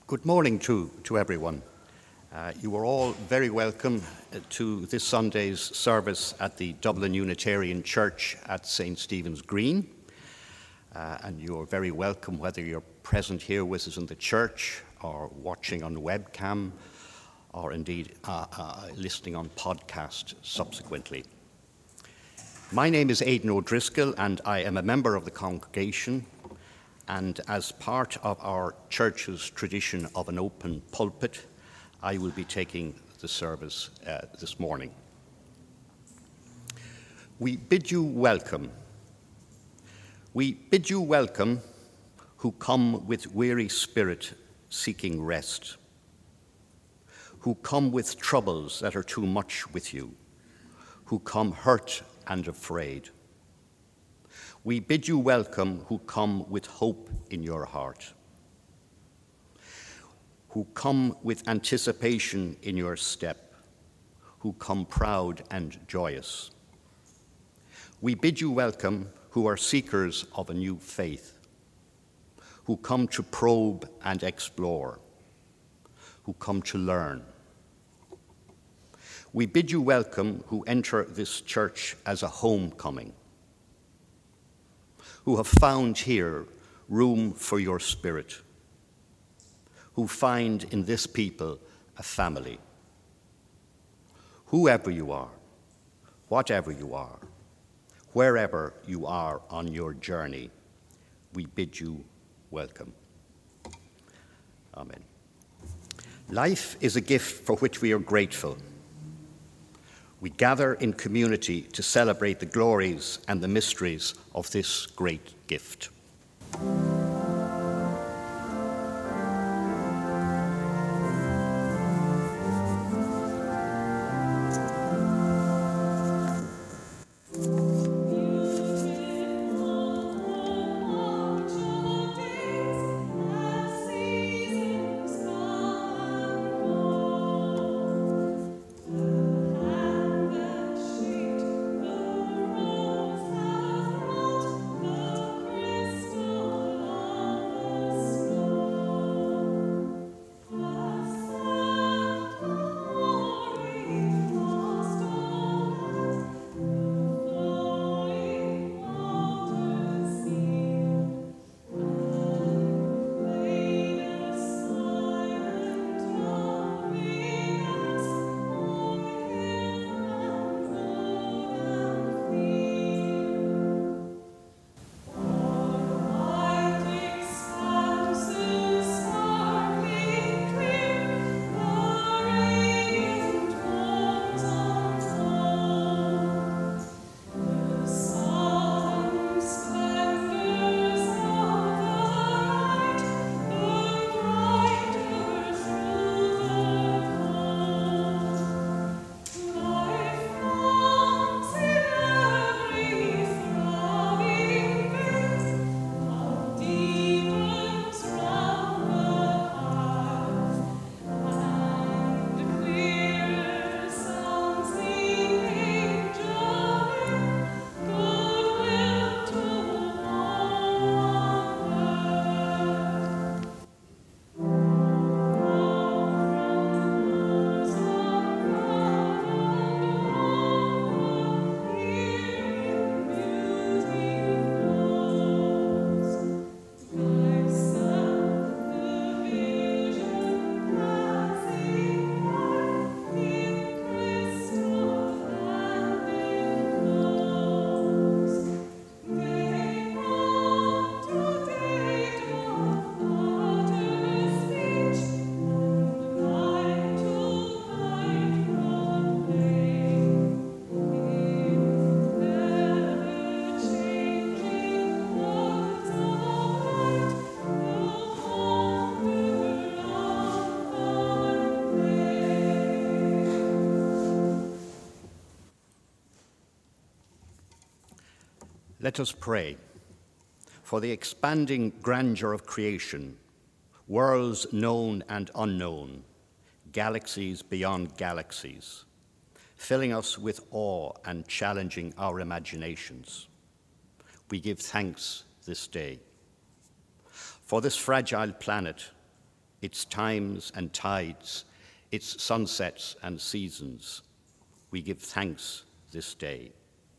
Good morning to everyone. You are all very welcome to this Sunday's service at the Dublin Unitarian Church at St. Stephen's Green. And you are very welcome whether you're present here with us in the church or watching on webcam or indeed listening on podcast subsequently. My name is Aidan O'Driscoll and I am a member of the congregation, and as part of our church's tradition of an open pulpit, I will be taking the service this morning. We bid you welcome. We bid you welcome who come with weary spirit seeking rest, who come with troubles that are too much with you, who come hurt and afraid. We bid you welcome who come with hope in your heart, who come with anticipation in your step, who come proud and joyous. We bid you welcome who are seekers of a new faith, who come to probe and explore, who come to learn. We bid you welcome who enter this church as a homecoming, who have found here room for your spirit, who find in this people a family. Whoever you are, whatever you are, wherever you are on your journey, we bid you welcome. Amen. Life is a gift for which we are grateful. We gather in community to celebrate the glories and the mysteries of this great gift. Let us pray for the expanding grandeur of creation, worlds known and unknown, galaxies beyond galaxies, filling us with awe and challenging our imaginations. We give thanks this day. For this fragile planet, its times and tides, its sunsets and seasons. We give thanks this day.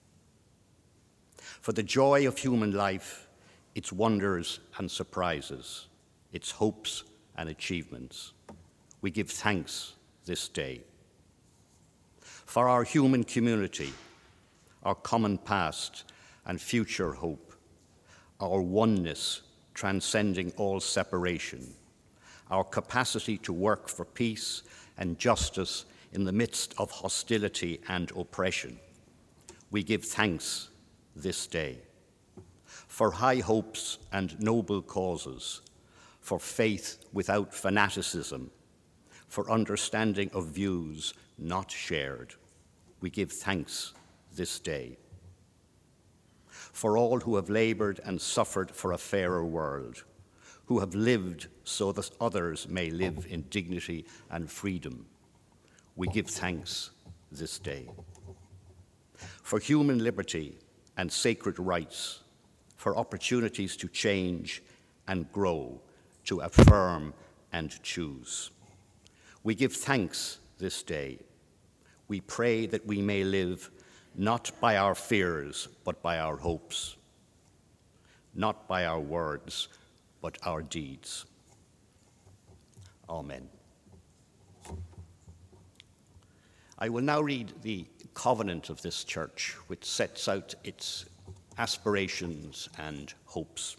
For the joy of human life, its wonders and surprises, its hopes and achievements. We give thanks this day. For our human community, our common past and future hope, our oneness transcending all separation, our capacity to work for peace and justice in the midst of hostility and oppression. We give thanks this day. For high hopes and noble causes, for faith without fanaticism, for understanding of views not shared, we give thanks this day. For all who have labored and suffered for a fairer world, who have lived so that others may live in dignity and freedom, we give thanks this day. For human liberty and sacred rights, for opportunities to change and grow, to affirm and choose. We give thanks this day. We pray that we may live not by our fears, but by our hopes, not by our words, but our deeds. Amen. I will now read the covenant of this church, which sets out its aspirations and hopes.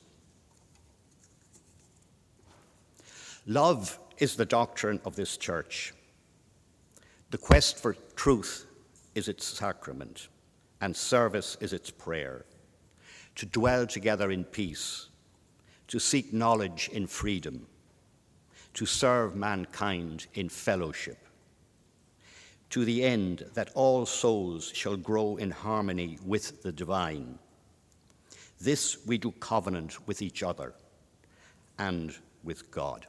Love is the doctrine of this church. The quest for truth is its sacrament, and service is its prayer. To dwell together in peace, to seek knowledge in freedom, to serve mankind in fellowship, to the end that all souls shall grow in harmony with the divine. This we do covenant with each other and with God.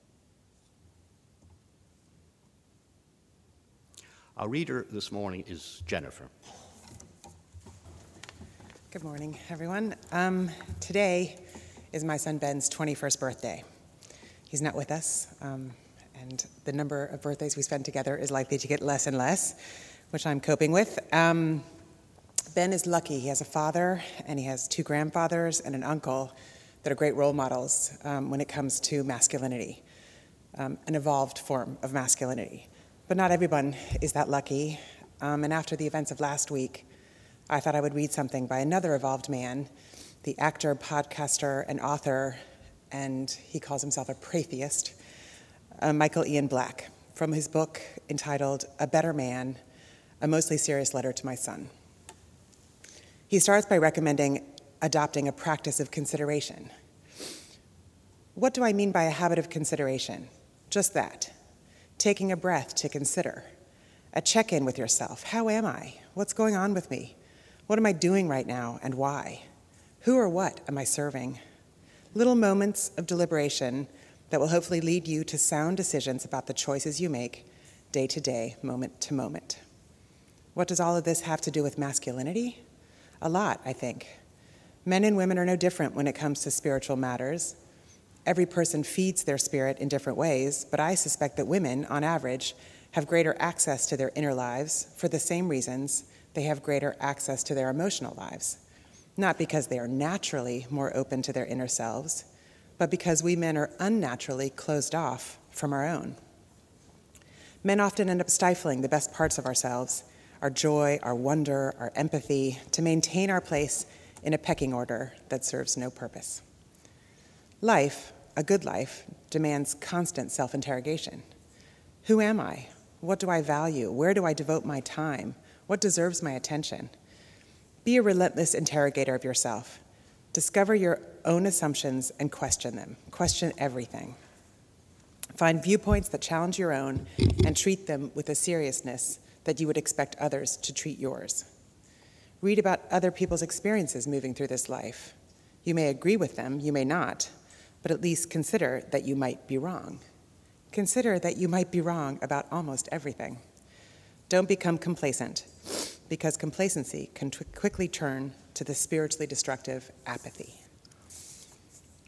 Our reader this morning is Jennifer. Good morning, everyone. Today is my son Ben's 21st birthday. He's not with us, and the number of birthdays we spend together is likely to get less and less, which I'm coping with. Ben is lucky. He has a father, and he has two grandfathers and an uncle that are great role models when it comes to masculinity, an evolved form of masculinity. But not everyone is that lucky, and after the events of last week, I thought I would read something by another evolved man, the actor, podcaster, and author, and he calls himself a pratheist, Michael Ian Black, from his book entitled A Better Man, a mostly serious letter to my son. He starts by recommending adopting a practice of consideration. What do I mean by a habit of consideration? Just that. Taking a breath to consider, a check-in with yourself. How am I? What's going on with me? What am I doing right now and why? Who or what am I serving? Little moments of deliberation that will hopefully lead you to sound decisions about the choices you make day to day, moment to moment. What does all of this have to do with masculinity? A lot, I think. Men and women are no different when it comes to spiritual matters. Every person feeds their spirit in different ways, but I suspect that women, on average, have greater access to their inner lives for the same reasons they have greater access to their emotional lives. Not because they are naturally more open to their inner selves, but because we men are unnaturally closed off from our own. Men often end up stifling the best parts of ourselves, our joy, our wonder, our empathy, to maintain our place in a pecking order that serves no purpose. Life, a good life, demands constant self-interrogation. Who am I? What do I value? Where do I devote my time? What deserves my attention? Be a relentless interrogator of yourself. Discover your own assumptions and question them. Question everything. Find viewpoints that challenge your own and treat them with a seriousness that you would expect others to treat yours. Read about other people's experiences moving through this life. You may agree with them, you may not, but at least consider that you might be wrong. Consider that you might be wrong about almost everything. Don't become complacent, because complacency can quickly turn to the spiritually destructive apathy.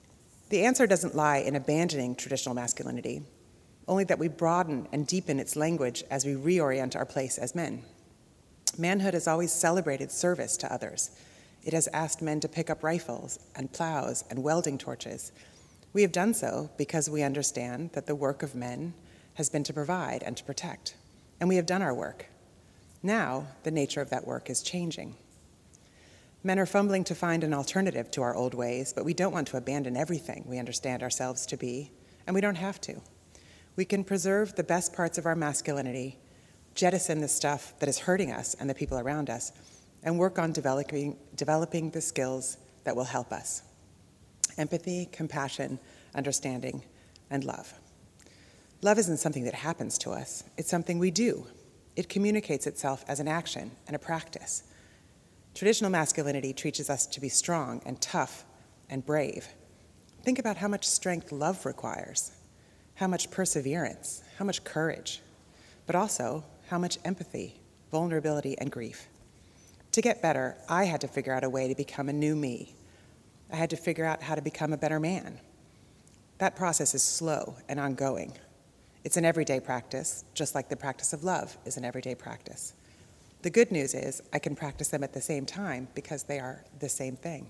The answer doesn't lie in abandoning traditional masculinity, only that we broaden and deepen its language as we reorient our place as men. Manhood has always celebrated service to others. It has asked men to pick up rifles and plows and welding torches. We have done so because we understand that the work of men has been to provide and to protect, and we have done our work. Now, the nature of that work is changing. Men are fumbling to find an alternative to our old ways, but we don't want to abandon everything we understand ourselves to be, and we don't have to. We can preserve the best parts of our masculinity, jettison the stuff that is hurting us and the people around us, and work on developing the skills that will help us: empathy, compassion, understanding, and love. Love isn't something that happens to us. It's something we do. It communicates itself as an action and a practice. Traditional masculinity teaches us to be strong and tough and brave. Think about how much strength love requires, how much perseverance, how much courage, but also how much empathy, vulnerability, and grief. To get better, I had to figure out a way to become a new me. I had to figure out how to become a better man. That process is slow and ongoing. It's an everyday practice, just like the practice of love is an everyday practice. The good news is I can practice them at the same time because they are the same thing.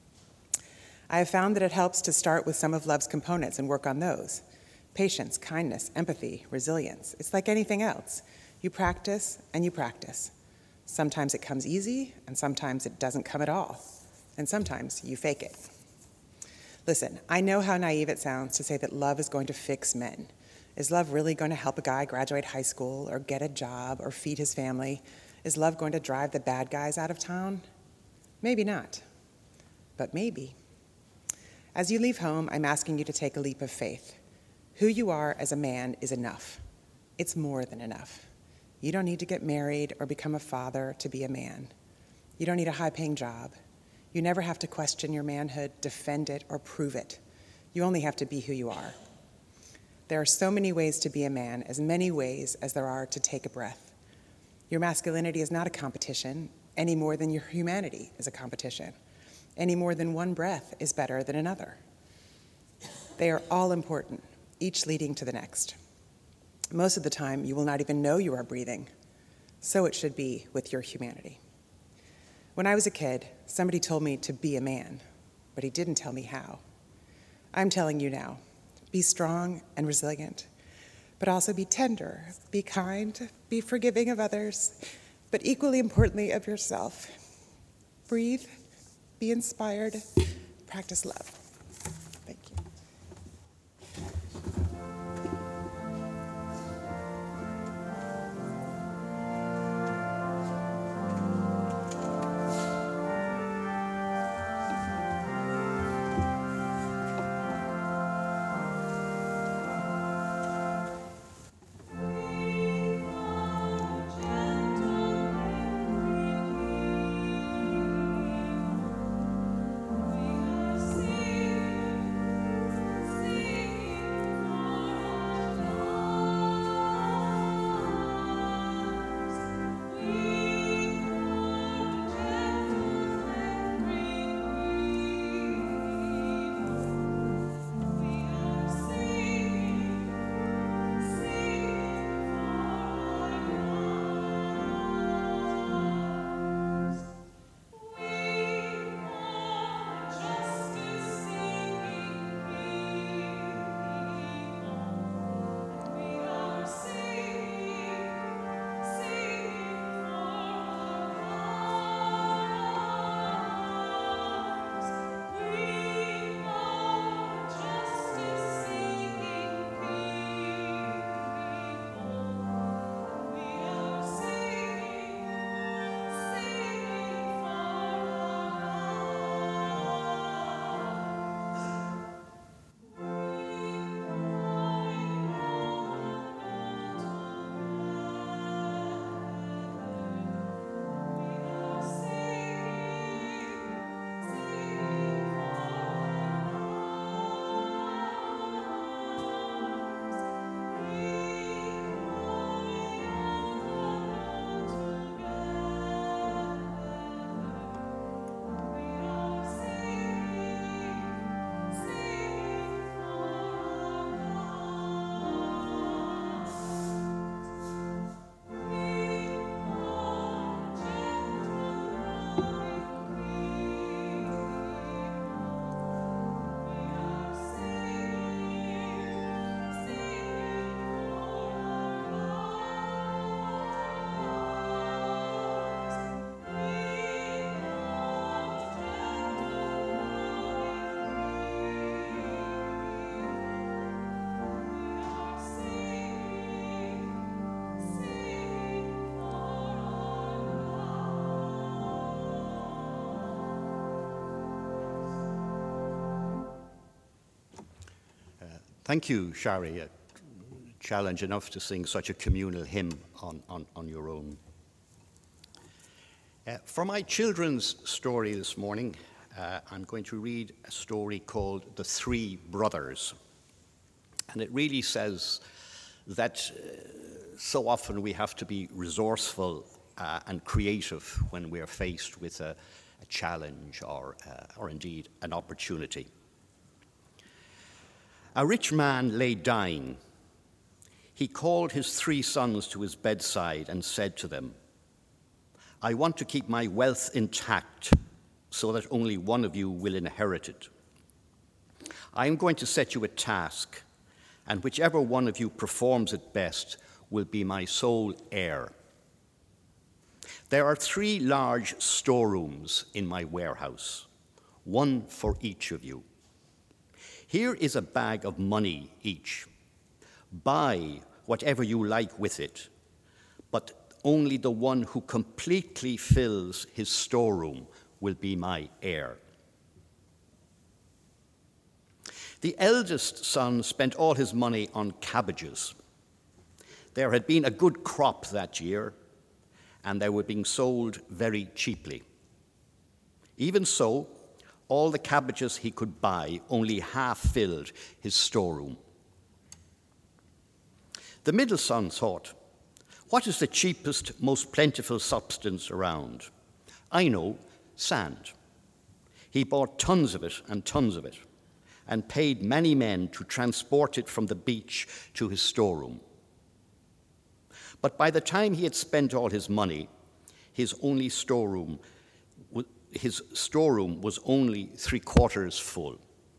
I have found that it helps to start with some of love's components and work on those: patience, kindness, empathy, resilience. It's like anything else. You practice and you practice. Sometimes it comes easy, and sometimes it doesn't come at all. And sometimes you fake it. Listen, I know how naive it sounds to say that love is going to fix men. Is love really going to help a guy graduate high school or get a job or feed his family? Is love going to drive the bad guys out of town? Maybe not, but maybe. As you leave home, I'm asking you to take a leap of faith. Who you are as a man is enough. It's more than enough. You don't need to get married or become a father to be a man. You don't need a high-paying job. You never have to question your manhood, defend it, or prove it. You only have to be who you are. There are so many ways to be a man, as many ways as there are to take a breath. Your masculinity is not a competition, any more than your humanity is a competition. Any more than one breath is better than another. They are all important, each leading to the next. Most of the time, you will not even know you are breathing. So it should be with your humanity. When I was a kid, somebody told me to be a man, but he didn't tell me how. I'm telling you now, be strong and resilient, but also be tender, be kind, be forgiving of others, but equally importantly of yourself. Breathe, be inspired, practice love. Thank you. Thank you, Shari. A challenge enough to sing such a communal hymn on your own. For my children's story this morning, I'm going to read a story called The Three Brothers. And it really says that so often we have to be resourceful and creative when we are faced with a challenge or indeed an opportunity. A rich man lay dying. He called his 3 sons to his bedside and said to them, "I want to keep my wealth intact so that only one of you will inherit it. I am going to set you a task, and whichever one of you performs it best will be my sole heir. There are 3 large storerooms in my warehouse, one for each of you. Here is a bag of money each. Buy whatever you like with it, but only the one who completely fills his storeroom will be my heir." The eldest son spent all his money on cabbages. There had been a good crop that year, and they were being sold very cheaply. Even so, all the cabbages he could buy only half filled his storeroom. The middle son thought, "What is the cheapest, most plentiful substance around? I know, sand." He bought tons of it, and paid many men to transport it from the beach to his storeroom. But by the time he had spent all his money, his storeroom was only 3/4 full.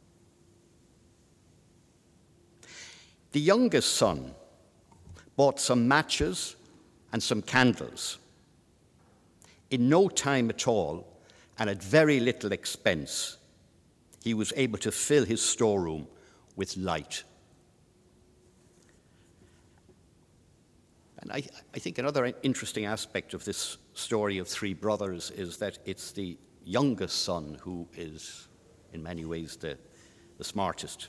The youngest son bought some matches and some candles. In no time at all, and at very little expense, he was able to fill his storeroom with light. And I think another interesting aspect of this story of 3 brothers is that it's the youngest son who is, in many ways, the smartest.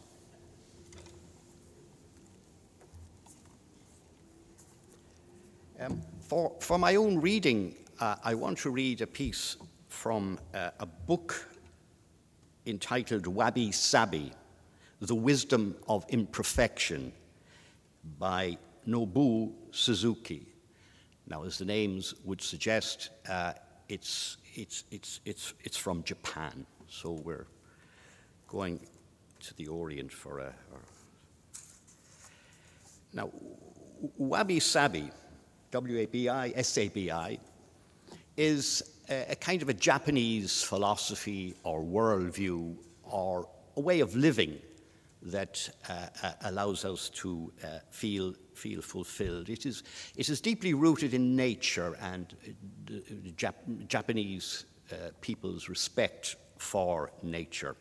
For my own reading, I want to read a piece from a book entitled Wabi Sabi, The Wisdom of Imperfection, by Nobuo Suzuki. Now, as the names would suggest, it's from Japan, so we're going to the Orient for a. Now, Wabi Sabi, W-A-B-I, S-A-B-I, is a kind of a Japanese philosophy or worldview or a way of living that allows us to feel fulfilled. It is deeply rooted in nature and Japanese people's respect for nature.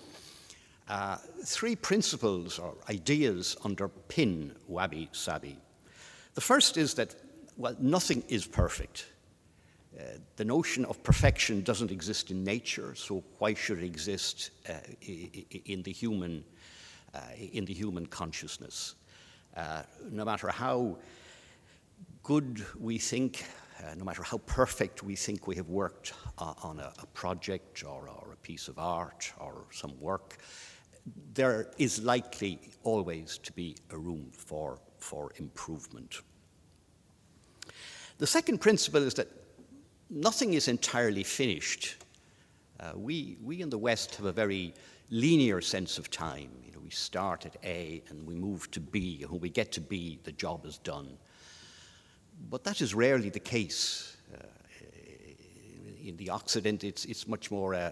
3 principles or ideas underpin Wabi Sabi. The first is that, well, nothing is perfect. The notion of perfection doesn't exist in nature, so why should it exist in the human consciousness? No matter how good we think, no matter how perfect we think we have worked on a project or a piece of art or some work, there is likely always to be a room for improvement. The second principle is that nothing is entirely finished. We in the West have a very linear sense of time. You know, we start at A and we move to B, and when we get to B, the job is done. But that is rarely the case. In the Occident, it's much more a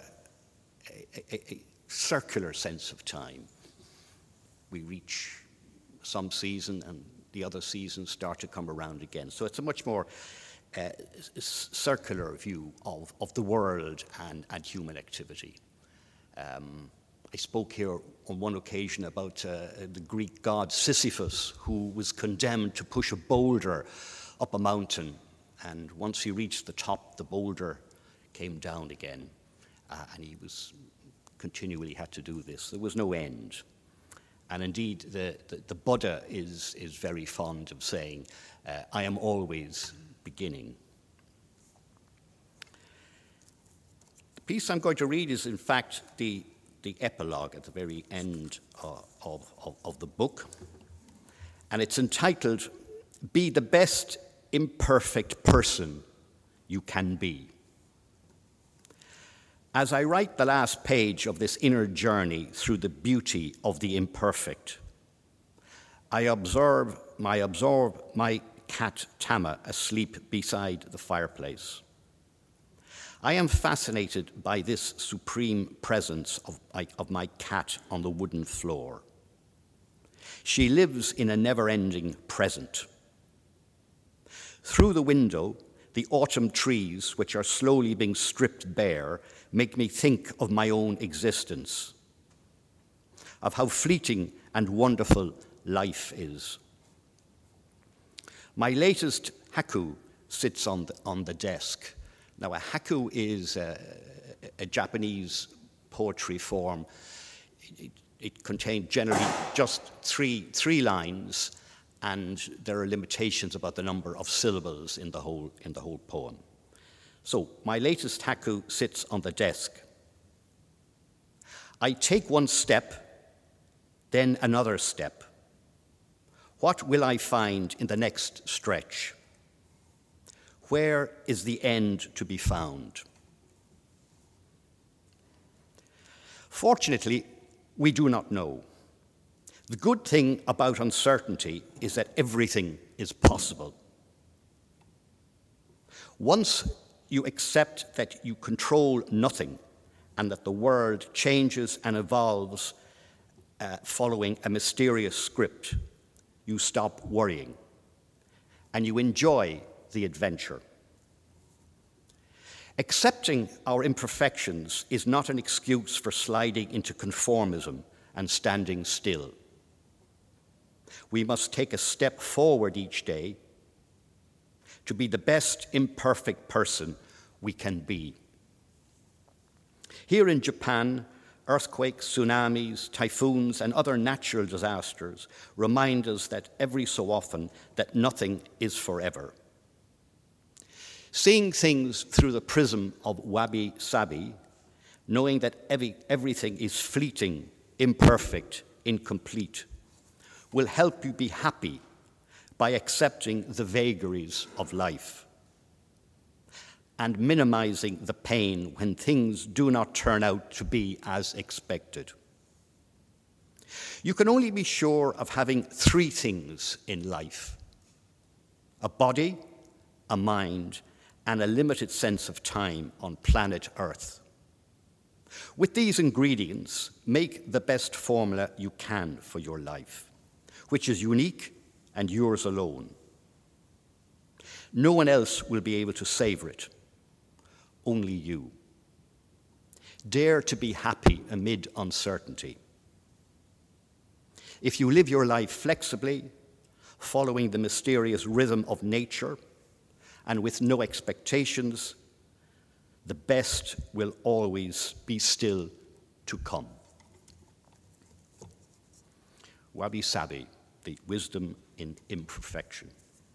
circular sense of time. We reach some season and the other seasons start to come around again. So it's a much more circular view of the world and human activity. I spoke here on one occasion about the Greek god Sisyphus, who was condemned to push a boulder up a mountain, and once he reached the top, the boulder came down again, and he was continually had to do this. There was no end. And indeed, the Buddha is very fond of saying, I am always beginning. The piece I'm going to read is, in fact, the epilogue at the very end of the book. And it's entitled, Be the Best Imperfect Person You Can Be. As I write the last page of this inner journey through the beauty of the imperfect, I observe my cat Tama asleep beside the fireplace. I am fascinated by this supreme presence of my cat on the wooden floor. She lives in a never-ending present. Through the window, the autumn trees, which are slowly being stripped bare, make me think of my own existence, of how fleeting and wonderful life is. My latest haiku sits on the desk. Now, a haiku is a Japanese poetry form. It contains generally just three lines, and there are limitations about the number of syllables in the whole poem. So, my latest haiku sits on the desk. I take one step, then another step. What will I find in the next stretch? Where is the end to be found? Fortunately, we do not know. The good thing about uncertainty is that everything is possible. Once you accept that you control nothing and that the world changes and evolves following a mysterious script, you stop worrying and you enjoy the adventure. Accepting our imperfections is not an excuse for sliding into conformism and standing still. We must take a step forward each day to be the best imperfect person we can be. Here in Japan, earthquakes, tsunamis, typhoons, and other natural disasters remind us that every so often that nothing is forever. Seeing things through the prism of wabi-sabi, knowing that everything is fleeting, imperfect, incomplete, will help you be happy by accepting the vagaries of life and minimizing the pain when things do not turn out to be as expected. You can only be sure of having three things in life: a body, a mind, and a limited sense of time on planet Earth. With these ingredients, make the best formula you can for your life, which is unique and yours alone. No one else will be able to savor it, only you. Dare to be happy amid uncertainty. If you live your life flexibly, following the mysterious rhythm of nature, and with no expectations, the best will always be still to come. Wabi-sabi, the wisdom in imperfection.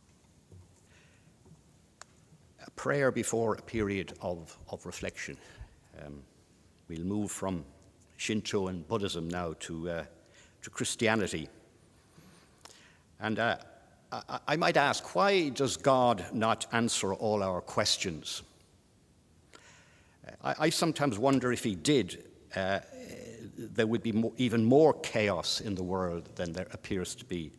A prayer before a period of reflection. We'll move from Shinto and Buddhism now to Christianity. And I might ask, why does God not answer all our questions? I sometimes wonder if he did, there would be even more chaos in the world than there appears to be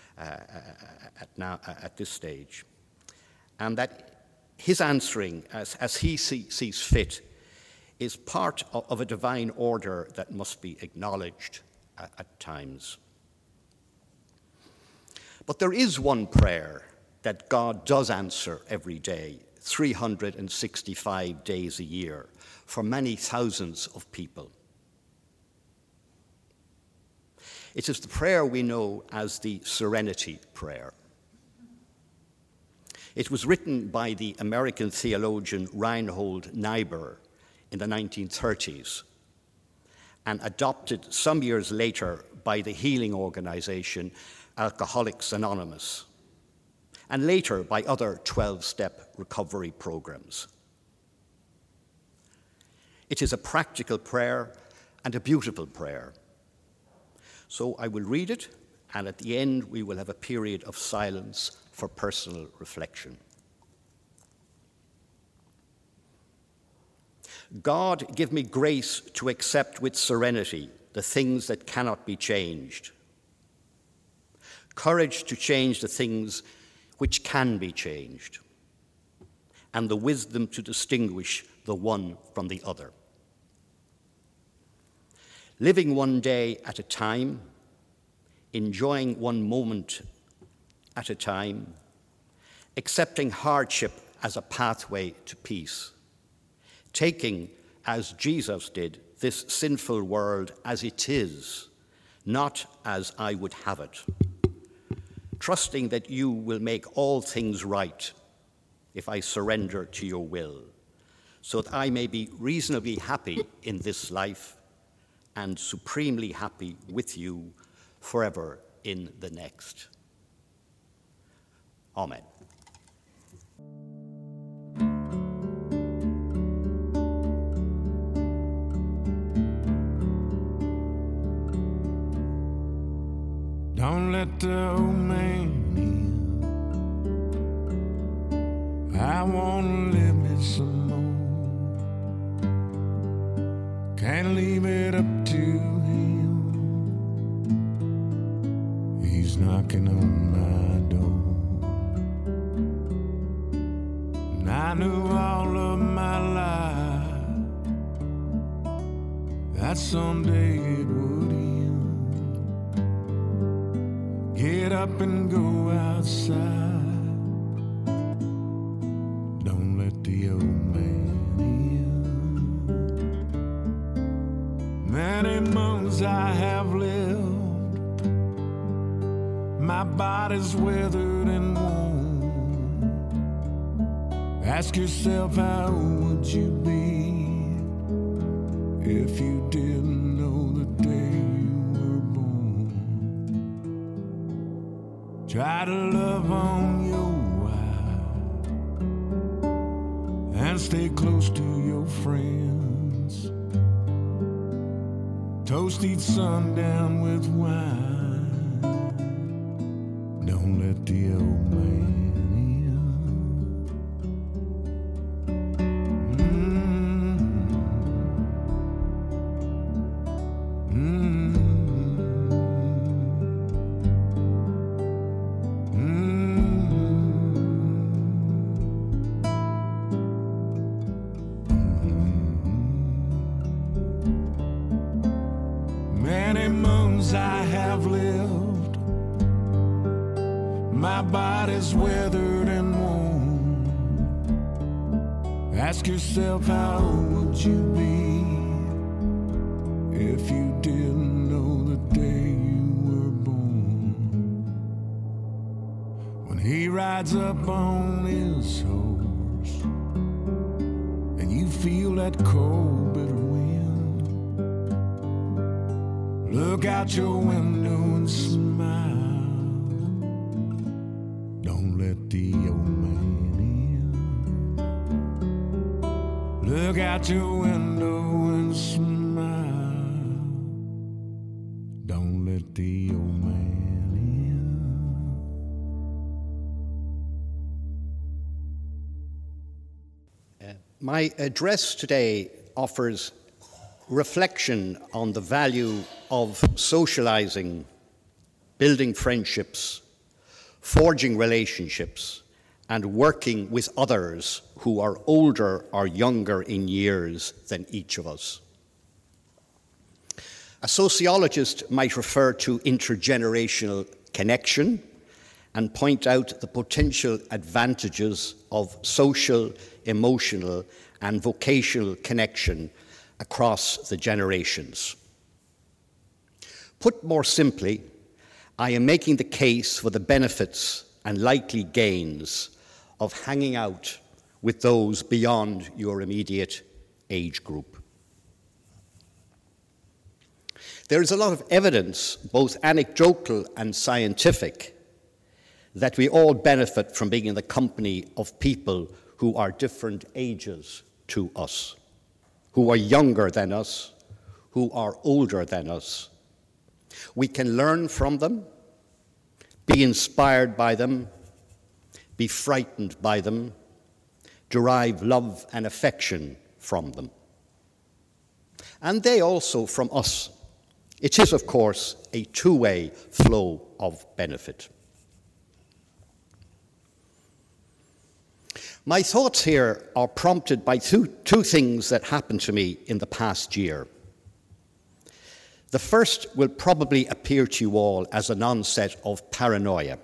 at this stage. And that his answering, as he sees fit, is part of a divine order that must be acknowledged at times. But there is one prayer that God does answer every day, 365 days a year, for many thousands of people. It is the prayer we know as the Serenity Prayer. It was written by the American theologian Reinhold Niebuhr in the 1930s, and adopted some years later by the healing organization Alcoholics Anonymous, and later by other 12-step recovery programs. It is a practical prayer and a beautiful prayer. So I will read it, and at the end we will have a period of silence for personal reflection. God, give me grace to accept with serenity the things that cannot be changed, courage to change the things which can be changed, and the wisdom to distinguish the one from the other. Living one day at a time, enjoying one moment at a time, accepting hardship as a pathway to peace, taking, as Jesus did, this sinful world as it is, not as I would have it, trusting that you will make all things right if I surrender to your will, so that I may be reasonably happy in this life and supremely happy with you forever in the next. Amen. Don't let the old man in. I wanna live me some more. Can't leave it up to him. He's knocking on my door. And I knew all of my life that someday it would end. Get up and go outside. Don't let the old man in. Many months I have lived. My body's weathered and worn. Ask yourself, how would you be if you didn't know the day you were born? Try to love on your wife and stay close to your friends. Toast each sundown with wine. Don't let the old man Many moons I have lived. My body's weathered and worn. Ask yourself, how would you be if you didn't know the day you were born? When he rides up on his horse and you feel that cold, bitter wind, look out your window and smile. Don't let the old man in. Look out your window and smile. Don't let the old man in. My address today offers reflection on the value of socializing, building friendships, forging relationships, and working with others who are older or younger in years than each of us. A sociologist might refer to intergenerational connection and point out the potential advantages of social, emotional, and vocational connection across the generations. Put more simply, I am making the case for the benefits and likely gains of hanging out with those beyond your immediate age group. There is a lot of evidence, both anecdotal and scientific, that we all benefit from being in the company of people who are different ages to us, who are younger than us, who are older than us. We can learn from them, be inspired by them, be frightened by them, derive love and affection from them. And they also from us. It is, of course, a two-way flow of benefit. My thoughts here are prompted by two things that happened to me in the past year. The first will probably appear to you all as an onset of paranoia.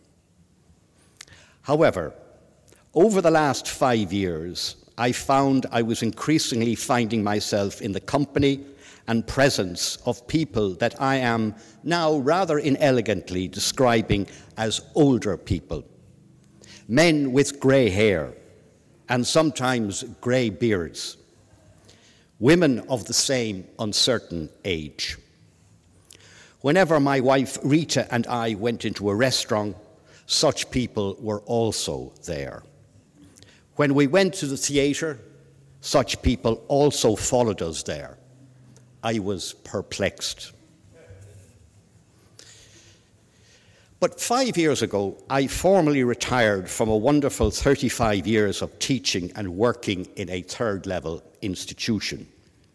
However, over the last 5 years, I found I was increasingly finding myself in the company and presence of people that I am now rather inelegantly describing as older people. Men with grey hair and sometimes grey beards. Women of the same uncertain age. Whenever my wife Rita and I went into a restaurant, such people were also there. When we went to the theatre, such people also followed us there. I was perplexed. But 5 years ago, I formally retired from a wonderful 35 years of teaching and working in a third-level institution.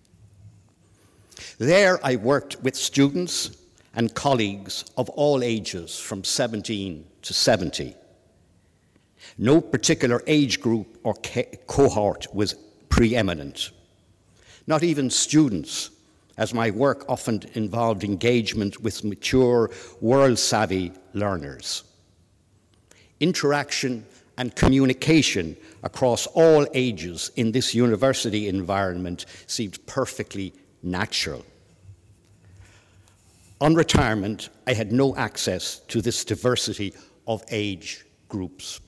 There I worked with students and colleagues of all ages from 17 to 70. No particular age group or cohort was preeminent. Not even students, as my work often involved engagement with mature, world-savvy learners. Interaction and communication across all ages in this university environment seemed perfectly natural. On retirement, I had no access to this diversity of age groups.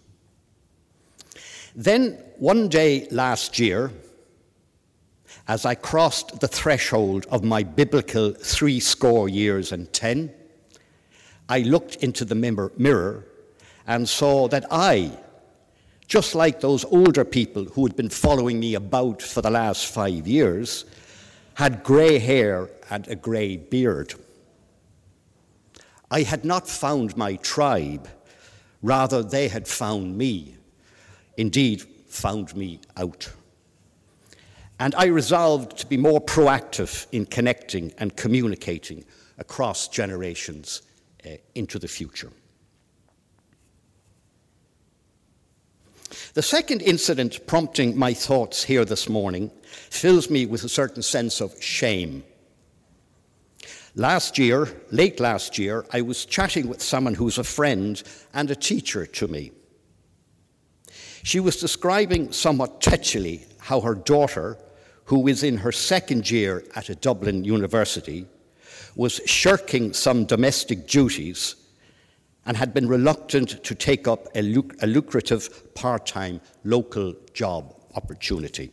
Then, one day last year, as I crossed the threshold of my biblical 70, I looked into the mirror and saw that I, just like those older people who had been following me about for the last 5 years, had grey hair and a grey beard. I had not found my tribe, rather they had found me, indeed found me out. And I resolved to be more proactive in connecting and communicating across generations into the future. The second incident prompting my thoughts here this morning fills me with a certain sense of shame. Late last year, I was chatting with someone who's a friend and a teacher to me. She was describing somewhat touchily how her daughter, who is in her second year at a Dublin university, was shirking some domestic duties and had been reluctant to take up a lucrative part-time local job opportunity.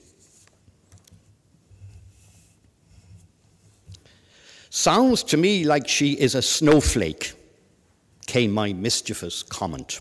"Sounds to me like she is a snowflake," came my mischievous comment.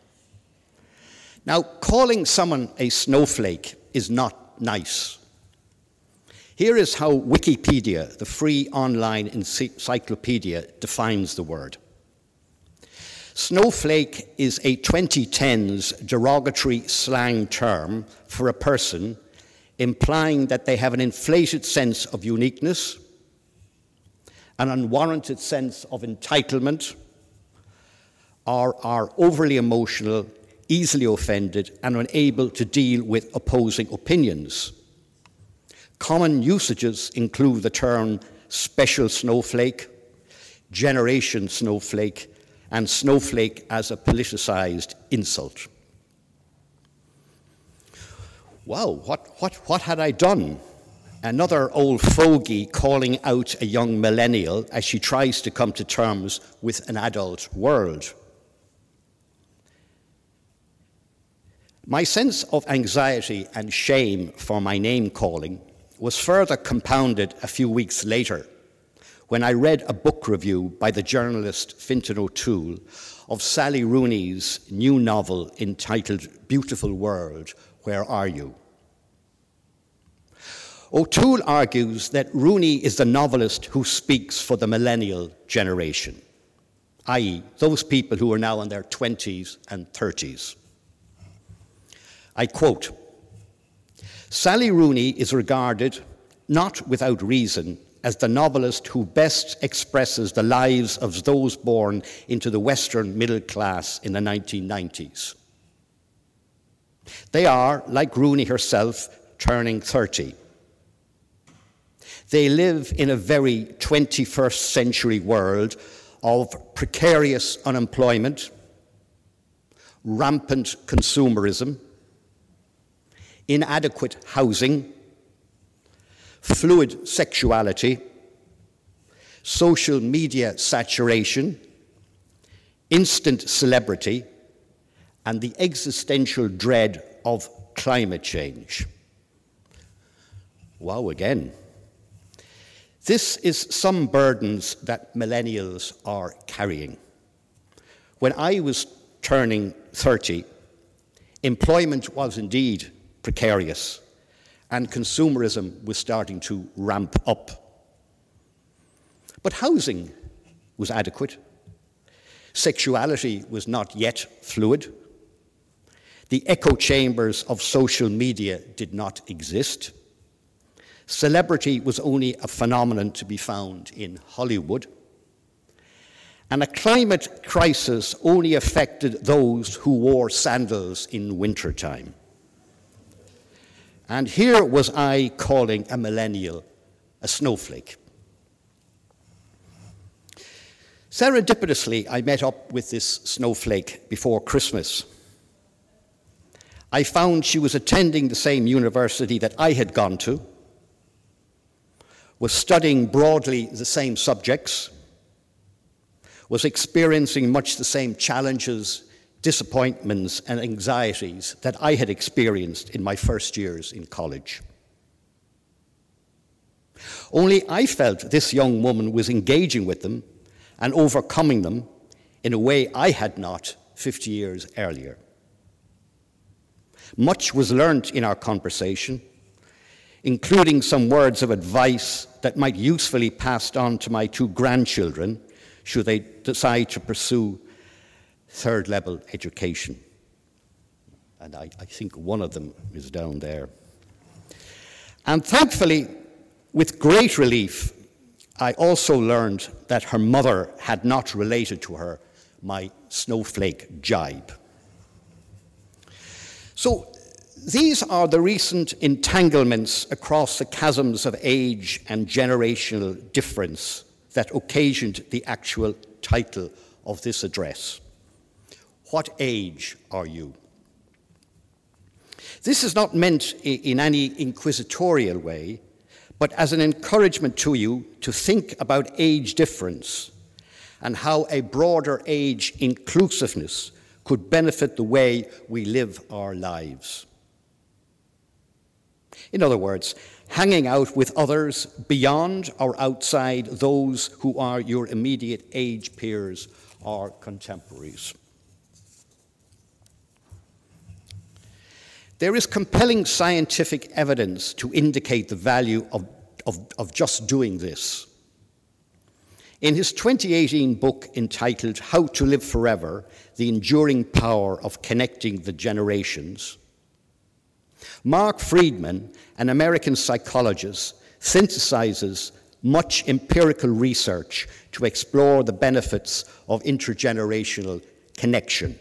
Now, calling someone a snowflake is not nice. Here is how Wikipedia, the free online encyclopedia, defines the word. Snowflake is a 2010s derogatory slang term for a person implying that they have an inflated sense of uniqueness, an unwarranted sense of entitlement, or are overly emotional, easily offended, and unable to deal with opposing opinions. Common usages include the term special snowflake, generation snowflake, and snowflake as a politicized insult. Wow, what had I done? Another old fogey calling out a young millennial as she tries to come to terms with an adult world. My sense of anxiety and shame for my name calling was further compounded a few weeks later when I read a book review by the journalist Fintan O'Toole of Sally Rooney's new novel entitled Beautiful World, Where Are You? O'Toole argues that Rooney is the novelist who speaks for the millennial generation, i.e., those people who are now in their 20s and 30s. I quote, "Sally Rooney is regarded, not without reason, as the novelist who best expresses the lives of those born into the Western middle class in the 1990s. They are, like Rooney herself, turning 30. They live in a very 21st century world of precarious unemployment, rampant consumerism, inadequate housing, fluid sexuality, social media saturation, instant celebrity, and the existential dread of climate change." Wow, again. This is some burdens that millennials are carrying. When I was turning 30, employment was indeed precarious, and consumerism was starting to ramp up. But housing was adequate. Sexuality was not yet fluid. The echo chambers of social media did not exist. Celebrity was only a phenomenon to be found in Hollywood. And a climate crisis only affected those who wore sandals in wintertime. And here was I calling a millennial a snowflake. Serendipitously, I met up with this snowflake before Christmas. I found she was attending the same university that I had gone to, was studying broadly the same subjects, was experiencing much the same challenges, disappointments, and anxieties that I had experienced in my first years in college. Only I felt this young woman was engaging with them and overcoming them in a way I had not 50 years earlier. Much was learnt in our conversation, including some words of advice that might usefully be passed on to my two grandchildren should they decide to pursue third-level education. And I think one of them is down there. And thankfully, with great relief, I also learned that her mother had not related to her my snowflake jibe. So these are the recent entanglements across the chasms of age and generational difference that occasioned the actual title of this address. What age are you? This is not meant in any inquisitorial way, but as an encouragement to you to think about age difference and how a broader age inclusiveness could benefit the way we live our lives. In other words, hanging out with others beyond or outside those who are your immediate age peers or contemporaries. There is compelling scientific evidence to indicate the value of just doing this. In his 2018 book entitled How to Live Forever, The Enduring Power of Connecting the Generations, Mark Friedman, an American psychologist, synthesizes much empirical research to explore the benefits of intergenerational connection.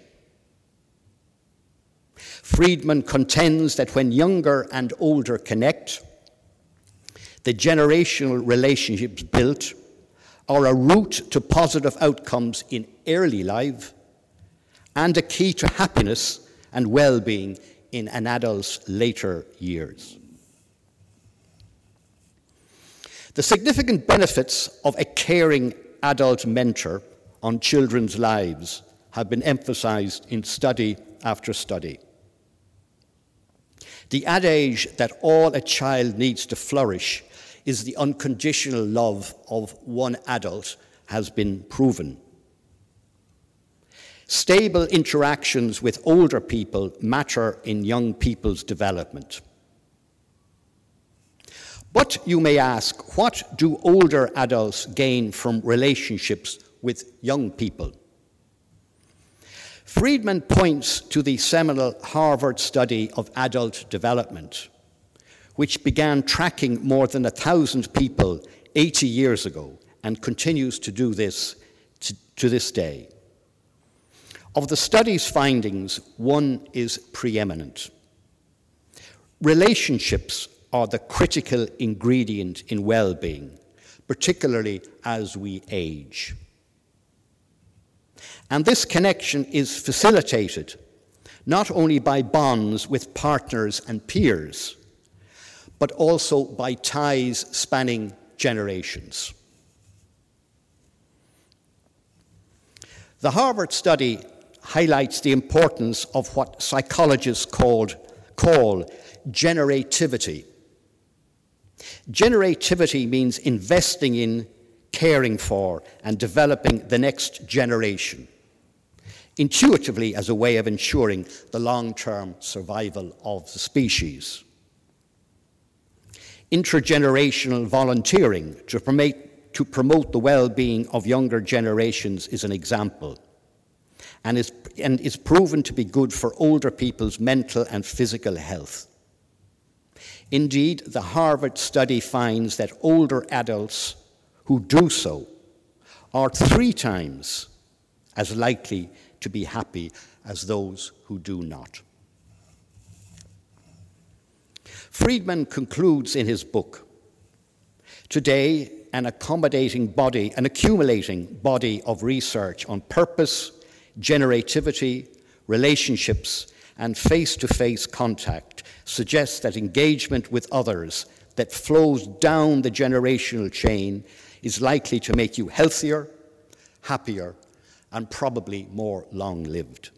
Friedman contends that when younger and older connect, the generational relationships built are a route to positive outcomes in early life and a key to happiness and well-being in an adult's later years. The significant benefits of a caring adult mentor on children's lives have been emphasized in study after study. The adage that all a child needs to flourish is the unconditional love of one adult has been proven. Stable interactions with older people matter in young people's development. But you may ask, what do older adults gain from relationships with young people? Friedman points to the seminal Harvard study of adult development, which began tracking more than 1,000 people 80 years ago and continues to do this to this day. Of the study's findings, one is preeminent. Relationships are the critical ingredient in well-being, particularly as we age. And this connection is facilitated not only by bonds with partners and peers, but also by ties spanning generations. The Harvard study highlights the importance of what psychologists call generativity. Generativity means investing in, caring for, and developing the next generation, intuitively as a way of ensuring the long-term survival of the species. Intergenerational volunteering to promote the well-being of younger generations is an example, and is proven to be good for older people's mental and physical health. Indeed, the Harvard study finds that older adults who do so are 3 times as likely to be happy as those who do not. Friedman concludes in his book, "Today, an accumulating body of research on purpose, generativity, relationships, and face-to-face contact suggests that engagement with others that flows down the generational chain is likely to make you healthier, happier, and probably more long-lived."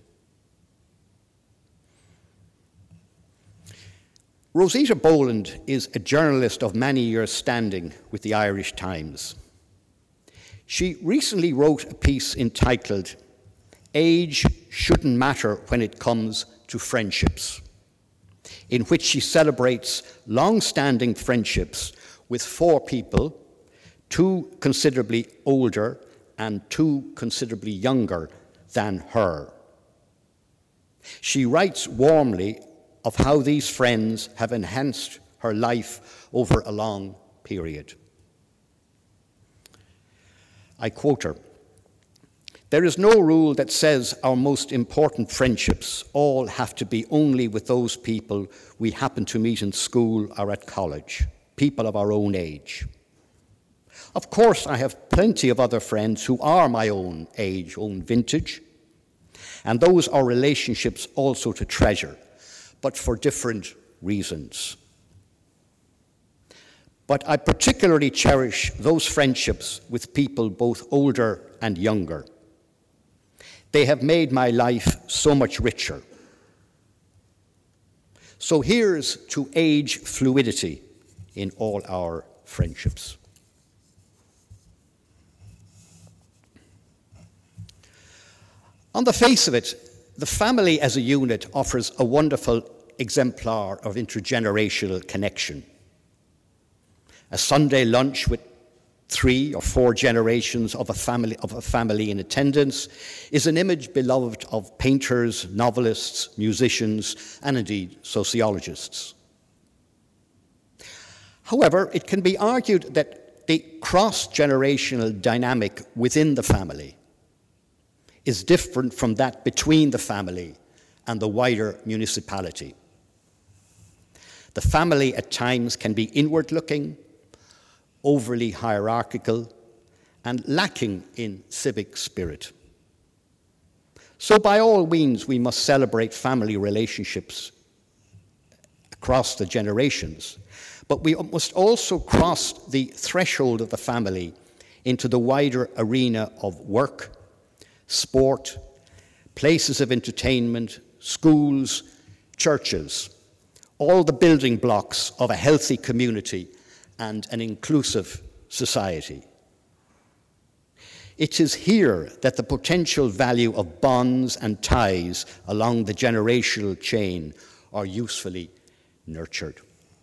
Rosita Boland is a journalist of many years' standing with the Irish Times. She recently wrote a piece entitled, "Age Shouldn't Matter When It Comes to Friendships," in which she celebrates long-standing friendships with 4 people, 2 considerably older and 2 considerably younger than her. She writes warmly of how these friends have enhanced her life over a long period. I quote her, "There is no rule that says our most important friendships all have to be only with those people we happen to meet in school or at college, people of our own age. Of course, I have plenty of other friends who are my own age, own vintage, and those are relationships also to treasure, but for different reasons. But I particularly cherish those friendships with people both older and younger. They have made my life so much richer. So here's to age fluidity in all our friendships." On the face of it, the family as a unit offers a wonderful exemplar of intergenerational connection. A Sunday lunch with 3 or 4 generations of a family in attendance is an image beloved of painters, novelists, musicians, and indeed sociologists. However, it can be argued that the cross-generational dynamic within the family is different from that between the family and the wider municipality. The family at times can be inward-looking, overly hierarchical, and lacking in civic spirit. So by all means, we must celebrate family relationships across the generations, but we must also cross the threshold of the family into the wider arena of work, sport, places of entertainment, schools, churches, all the building blocks of a healthy community and an inclusive society. It is here that the potential value of bonds and ties along the generational chain are usefully nurtured.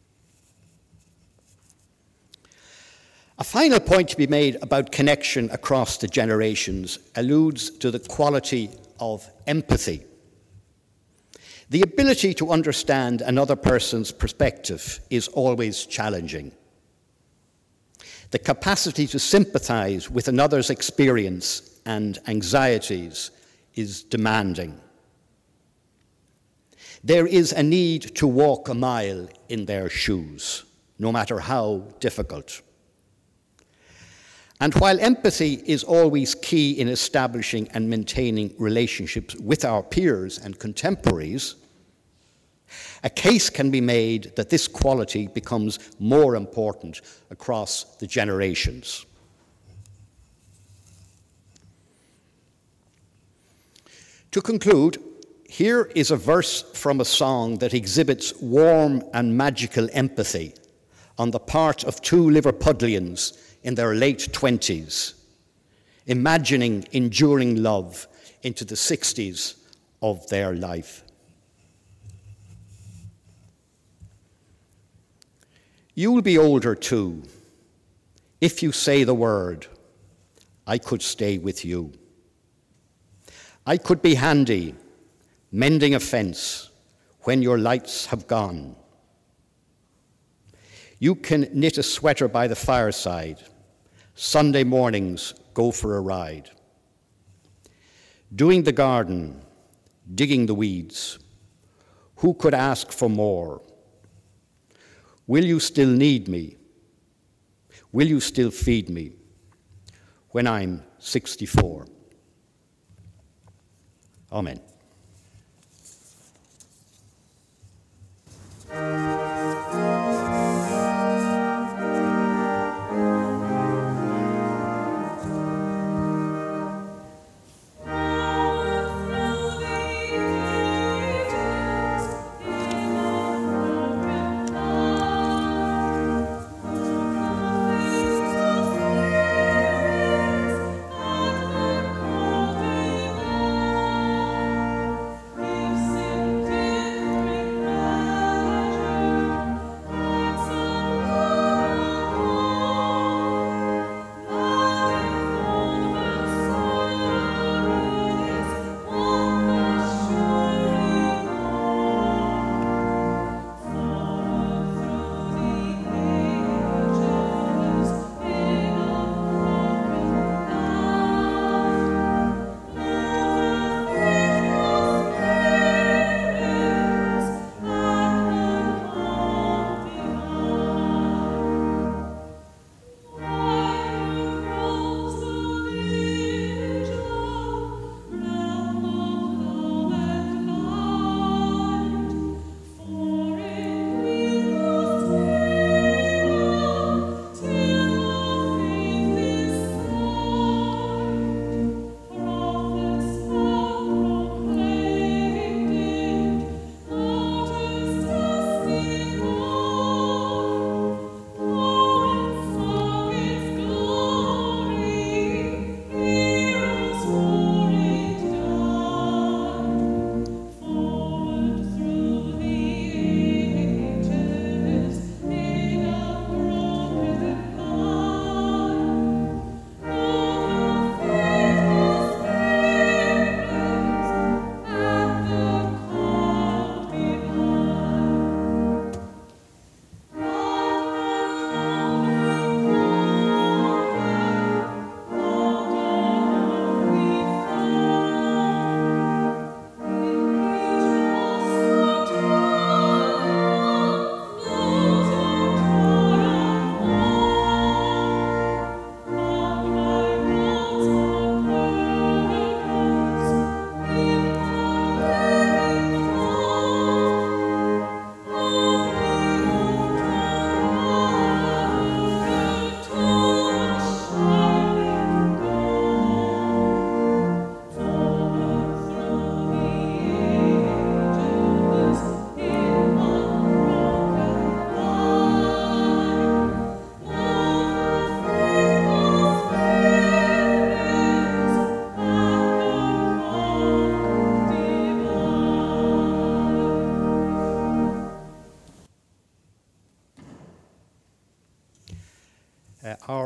A final point to be made about connection across the generations alludes to the quality of empathy. The ability to understand another person's perspective is always challenging. The capacity to sympathize with another's experience and anxieties is demanding. There is a need to walk a mile in their shoes, no matter how difficult. And while empathy is always key in establishing and maintaining relationships with our peers and contemporaries, a case can be made that this quality becomes more important across the generations. To conclude, here is a verse from a song that exhibits warm and magical empathy on the part of two Liverpudlians in their late 20s, imagining enduring love into the 60s of their life. You'll be older too. If you say the word, I could stay with you. I could be handy, mending a fence when your lights have gone. You can knit a sweater by the fireside. Sunday mornings, go for a ride. Doing the garden, digging the weeds. Who could ask for more? Will you still need me? Will you still feed me when I'm 64? Amen.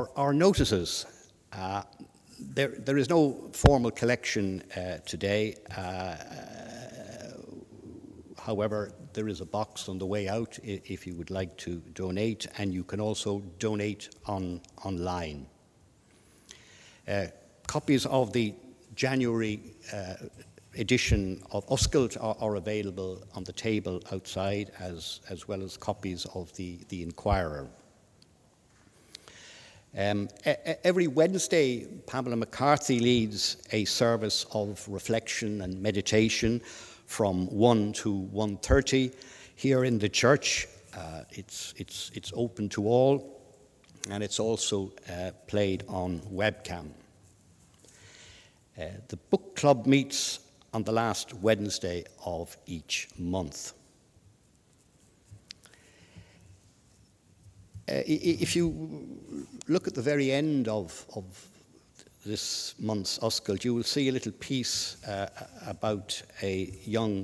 our notices. There is no formal collection today. However, there is a box on the way out if you would like to donate, and you can also donate online. Copies of the January edition of Oscailt are available on the table outside, as well as copies of the Inquirer. Every Wednesday, Pamela McCarthy leads a service of reflection and meditation from 1 to 1:30 here in the church. It's open to all, and it's also played on webcam. The book club meets on the last Wednesday of each month. If you look at the very end of this month's Oscailt, you will see a little piece about a young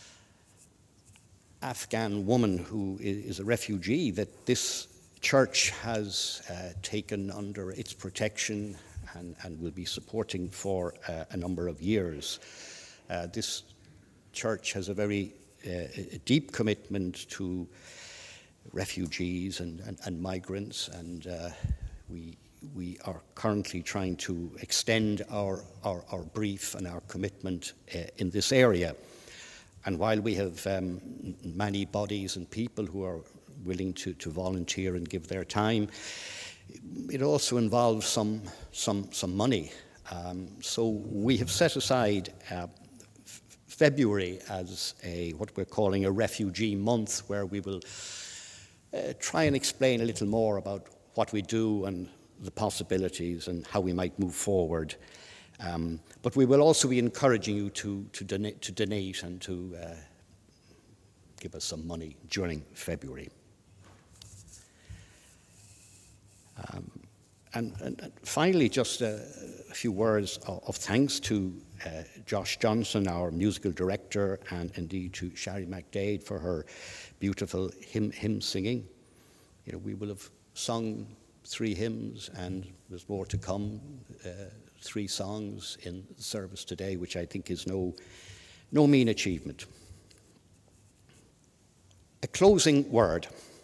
Afghan woman who is a refugee that this church has taken under its protection and will be supporting for a number of years. This church has a very deep commitment to refugees and migrants, and we are currently trying to extend our brief and our commitment in this area. And while we have many bodies and people who are willing to volunteer and give their time, it also involves some money. So we have set aside February as what we're calling a refugee month, where we will try and explain a little more about what we do and the possibilities and how we might move forward. But we will also be encouraging you to donate and to give us some money during February. And finally, just a few words of thanks to Josh Johnson, our musical director, and indeed to Shari McDade for her beautiful hymn singing. You know, we will have sung 3 hymns, and there's more to come. 3 songs in the service today, which I think is no mean achievement. A closing word.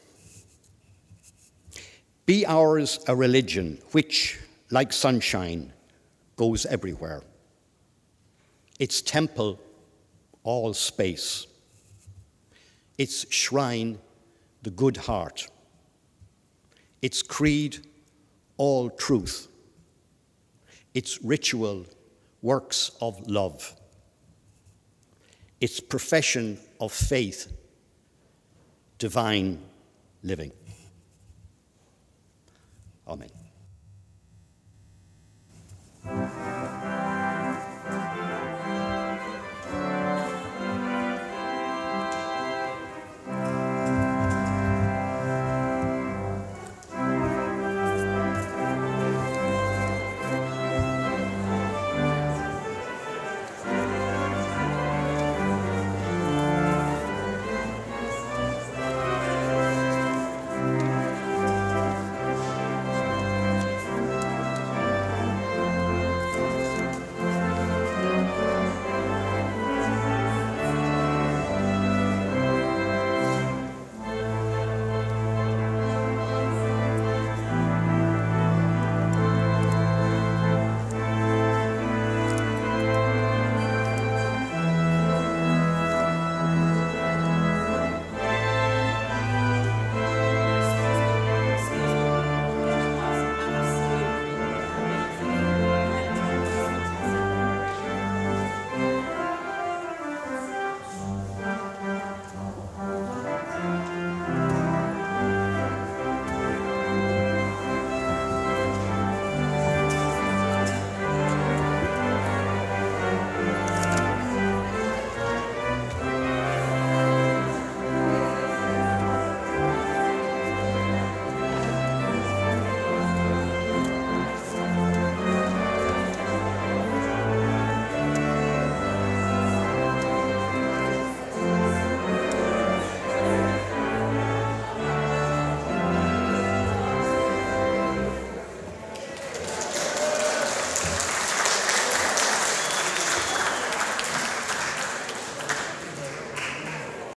Be ours a religion which, like sunshine, goes everywhere. Its temple, all space. Its shrine, the good heart. Its creed, all truth. Its ritual, works of love. Its profession of faith, divine living. Amen.